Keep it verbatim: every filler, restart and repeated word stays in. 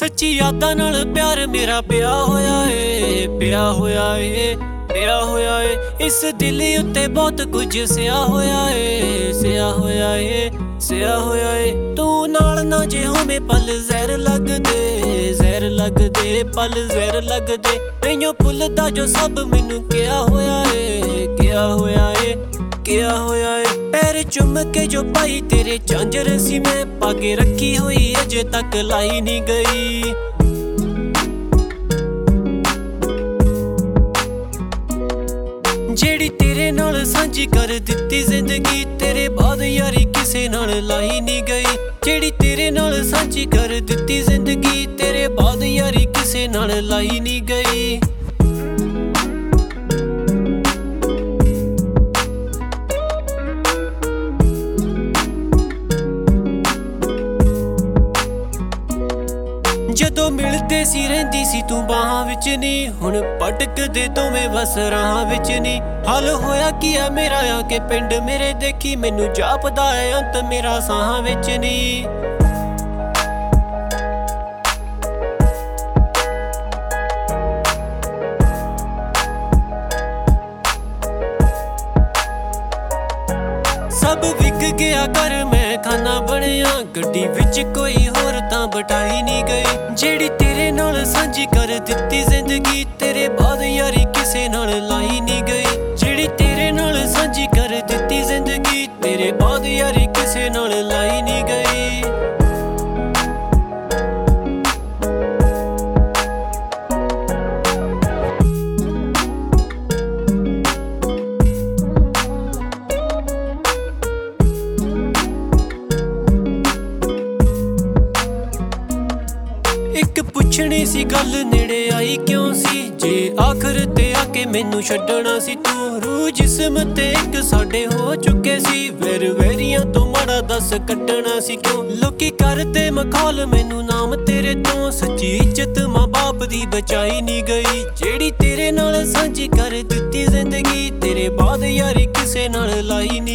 सच्ची यादां नाल प्यार मेरा पिया होया ए, पिया होया ए, पिया होया ए। इस दिल उत्ते बहुत कुछ सिया होया ए, सिया होया ए, सिया होया ए। तू नाल ना जे होवे पल जहर लगदे, जहर लगदे पल जहर लगदे। तैयों भुलदा जो सब मैनू किया होया ए, किया होया ए, किया होया ए। पैर चुम के जो पाई तेरे झांझर सी मैं पाके रखी हुई अजे तक लाई नहीं गई। जेड़ी तेरे नाल सांझी कर दित्ती जिंदगी तेरे बाद यारी किसे नाल लाई नहीं गई। जेड़ी तेरे नाल सांझी कर दित्ती जिंदगी तेरे बाद यारी किसे नाल लाई नहीं गई। जदों मिलदे सी रहिंदी सी तू बाहां विच नी, हुण भटकदे दोवें बस राहां विच नी। हल होया की है मेरा आके पिंड मेरे देखी मैनू जापदा है अंत मेरा साहां विच नी। सब विक गया घर मैं खाना बनिया, गड्डी विच कोई होर तां बिठाई नहीं गई। जेड़ी तेरे नाल सांझी कर दित्ती जिंदगी तेरे बाद यारी किसे नाल लाई नहीं गई। जेड़ी तेरे नाल सांझी कर दित्ती जिंदगी तेरे बाद यारी किसे नाल लाई नहीं गई। एक पुछनी सी गल नेड़े आई क्यों सी, जे आखिर ते आके मैनू छड्डना सी तू। रूह जिस्म ते एक साडे हो चुके सी, वैर वैरियां तो माड़ा दस कट्टना सी क्यों। लोकी करदे मखौल मैनू नाम तेरे तो, सच्ची इज्जत मां बाप दी बचाई नहीं गई। जेड़ी तेरे नाल सांझी कर दित्ती जिंदगी तेरे बाद यारी किसे नाल लाई नहीं।